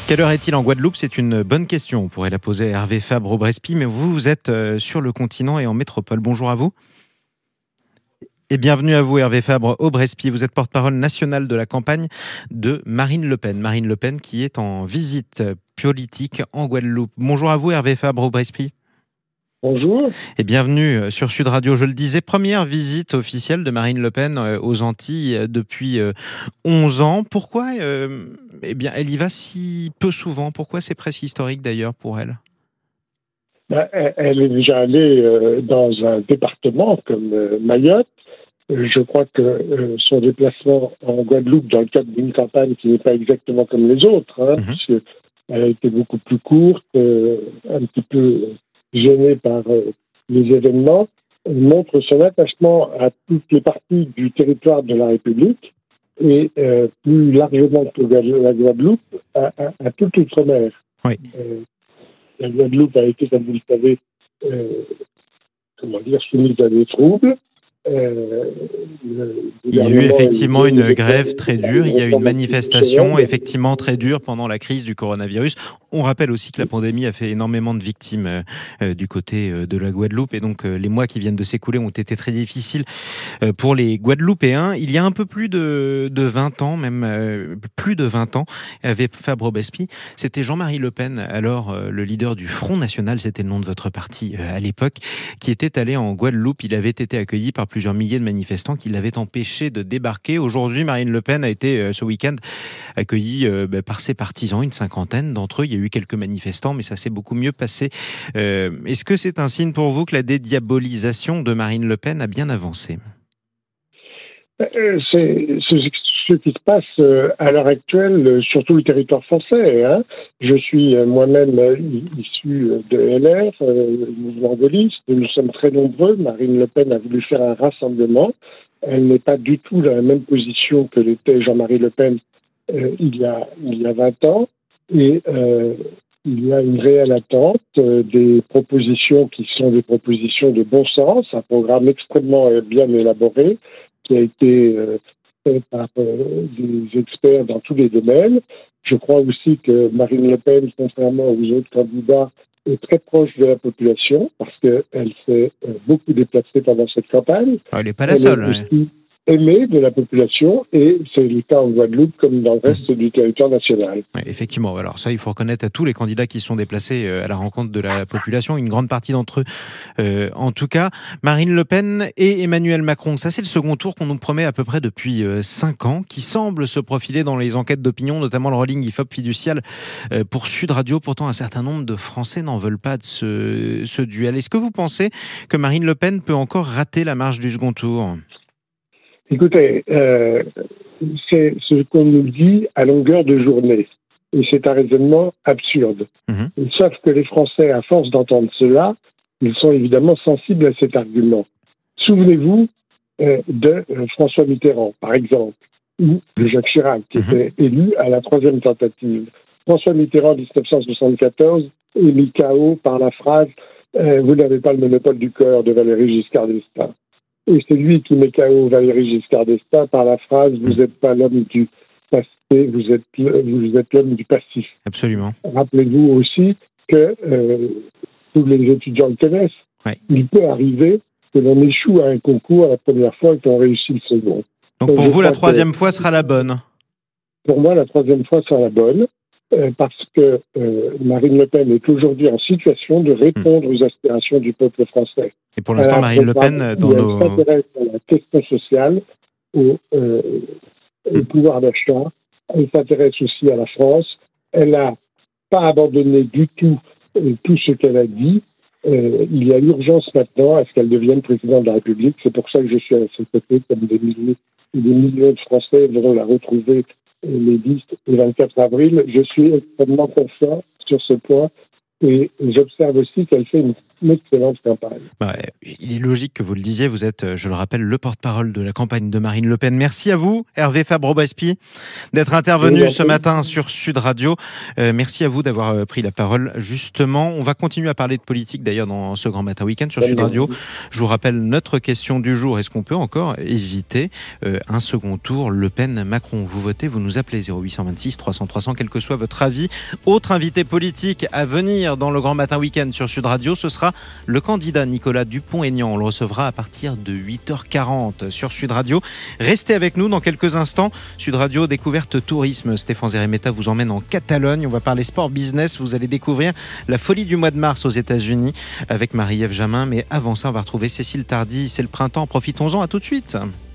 Quelle heure est-il en Guadeloupe? C'est une bonne question. On pourrait la poser à Hervé Fabre-Aubrespy, mais vous êtes sur le continent et en métropole. Bonjour à vous. Et bienvenue à vous, Hervé Fabre-Aubrespy. Vous êtes porte-parole nationale de la campagne de Marine Le Pen. Marine Le Pen qui est en visite politique en Guadeloupe. Bonjour à vous, Hervé Fabre-Aubrespy. Bonjour. Et bienvenue sur Sud Radio. Je le disais, première visite officielle de Marine Le Pen aux Antilles depuis 11 ans. Pourquoi bien, elle y va si peu souvent? Pourquoi c'est presque historique d'ailleurs pour elle? Elle est déjà allée dans un département comme Mayotte. Je crois que son déplacement en Guadeloupe dans le cadre d'une campagne qui n'est pas exactement comme les autres, puisqu'elle a été beaucoup plus courte, un petit peu gênée par les événements, montre son attachement à toutes les parties du territoire de la République et plus largement que la Guadeloupe, à toute l'outre-mer. Oui. La Guadeloupe a été, comme vous le savez, soumise à des troubles. Il y a eu effectivement une grève très dure, il y a eu une manifestation effectivement très dure pendant la crise du coronavirus. On rappelle aussi que la pandémie a fait énormément de victimes du côté de la Guadeloupe et donc les mois qui viennent de s'écouler ont été très difficiles pour les Guadeloupéens. Il y a un peu plus de 20 ans, même plus de 20 ans, avec Fabre-Aubrespy, c'était Jean-Marie Le Pen, alors le leader du Front National, c'était le nom de votre parti à l'époque, qui était allé en Guadeloupe. Il avait été accueilli par plusieurs milliers de manifestants qui l'avaient empêché de débarquer. Aujourd'hui, Marine Le Pen a été ce week-end accueillie par ses partisans, une cinquantaine d'entre eux. Il y a eu quelques manifestants, mais ça s'est beaucoup mieux passé. Est-ce que c'est un signe pour vous que la dédiabolisation de Marine Le Pen a bien avancé? C'est ce qui se passe à l'heure actuelle sur tout le territoire français. Je suis moi-même issu de LR, mouvement gaulliste. Nous sommes très nombreux. Marine Le Pen a voulu faire un rassemblement. Elle n'est pas du tout dans la même position que l'était Jean-Marie Le Pen il y a 20 ans. Et il y a une réelle attente des propositions qui sont des propositions de bon sens, un programme extrêmement bien élaboré qui a été fait par des experts dans tous les domaines. Je crois aussi que Marine Le Pen, contrairement aux autres candidats, est très proche de la population parce qu'elle s'est beaucoup déplacée pendant cette campagne. Elle n'est pas la seule. Elle est aussi aimée de la population et c'est le cas en Guadeloupe comme dans le reste du territoire national. Oui, effectivement, alors ça il faut reconnaître à tous les candidats qui sont déplacés à la rencontre de la population, une grande partie d'entre eux en tout cas. Marine Le Pen et Emmanuel Macron, ça c'est le second tour qu'on nous promet à peu près depuis 5 ans, qui semble se profiler dans les enquêtes d'opinion, notamment le rolling IFOP fiducial pour Sud Radio. Pourtant un certain nombre de Français n'en veulent pas de ce duel. Est-ce que vous pensez que Marine Le Pen peut encore rater la marche du second tour ? Écoutez, c'est ce qu'on nous dit à longueur de journée. Et c'est un raisonnement absurde. Sauf que les Français, à force d'entendre cela, ils sont évidemment sensibles à cet argument. Souvenez-vous de François Mitterrand, par exemple, ou de Jacques Chirac, qui était élu à la 3e tentative. François Mitterrand, en 1974, est mis KO par la phrase « Vous n'avez pas le monopole du cœur » de Valéry Giscard d'Estaing. Et c'est lui qui met KO Valéry Giscard d'Estaing par la phrase « Vous n'êtes pas l'homme du passé, vous êtes l'homme du passif ». Absolument. Rappelez-vous aussi que tous les étudiants le connaissent. Ouais. Il peut arriver que l'on échoue à un concours la première fois et qu'on réussit le second. Donc pour vous, la 3e fois sera la bonne? Pour moi, la 3e fois sera la bonne. Parce que Marine Le Pen est aujourd'hui en situation de répondre aux aspirations du peuple français. Et pour l'instant, Marine Le Pen, elle s'intéresse à la question sociale, au pouvoir d'achat, elle s'intéresse aussi à la France. Elle n'a pas abandonné du tout ce qu'elle a dit. Il y a urgence maintenant à ce qu'elle devienne présidente de la République. C'est pour ça que je suis à ses côtés, comme des millions de Français vont la retrouver les 10 et 24 avril. Je suis extrêmement confiant sur ce point et j'observe aussi qu'elle fait une excellente campagne. Il est logique que vous le disiez, vous êtes, je le rappelle, le porte-parole de la campagne de Marine Le Pen. Merci à vous, Hervé Fabre-Aubrespy, d'être intervenu ce matin sur Sud Radio. Merci à vous d'avoir pris la parole. Justement, on va continuer à parler de politique d'ailleurs dans ce grand matin week-end sur Sud Radio. Je vous rappelle notre question du jour. Est-ce qu'on peut encore éviter un second tour Le Pen-Macron? Vous votez, vous nous appelez 0826 300 300, quel que soit votre avis. Autre invité politique à venir dans le grand matin week-end sur Sud Radio, ce sera le candidat Nicolas Dupont-Aignan. On le recevra à partir de 8h40 sur Sud Radio. Restez avec nous dans quelques instants. Sud Radio Découverte Tourisme. Stéphane Zeremeta vous emmène en Catalogne. On va parler sport business. Vous allez découvrir la folie du mois de mars aux États-Unis avec Marie-Ève Jamin. Mais avant ça, on va retrouver Cécile Tardy. C'est le printemps. Profitons-en. À tout de suite.